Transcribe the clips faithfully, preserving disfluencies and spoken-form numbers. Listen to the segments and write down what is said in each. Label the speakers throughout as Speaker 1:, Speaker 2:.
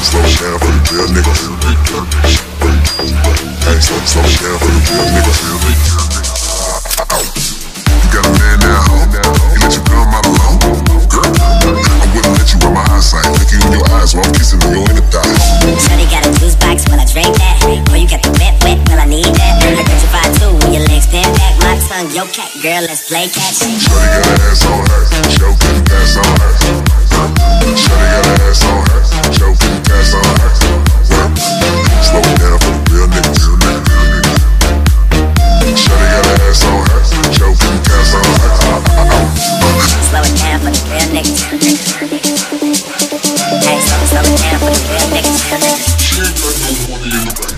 Speaker 1: slow it down for the real niggas. Hey, slow, slow it down for the real niggas. You got a man now, he let you come out alone. Girl, I wouldn't let you in my eyesight. Look you in your eyes while I'm kissing on your inner thigh.
Speaker 2: Shorty got a juice box, will I drink that? Or you got the wet wet, will I need that? I got you five two when your legs bend back. My tongue, your cat, girl, let's play catch.
Speaker 1: Shorty got an ass on her, show couldn't pass on her. Shorty got an ass on her, show couldn't pass on her. Slow it down for the real niggas. Shorty got an ass on her, show couldn't pass on her.
Speaker 2: Slow it down for the real niggas. Hey, slow, slow it down for the real niggas.
Speaker 1: She ain't got no money in the bank.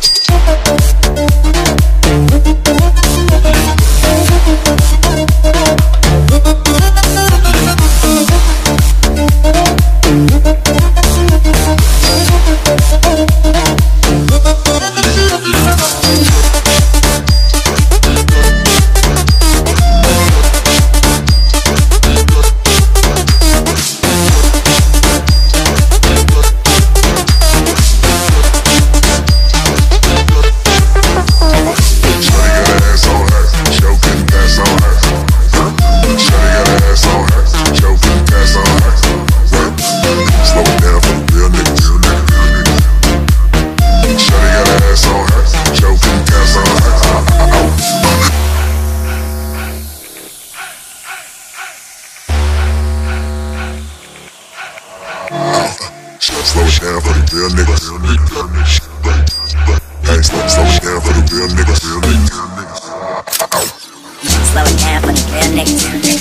Speaker 1: Slow it down for the real niggas. Hey, slow, slow it down for the real niggas.
Speaker 2: Slow it down for the real niggas.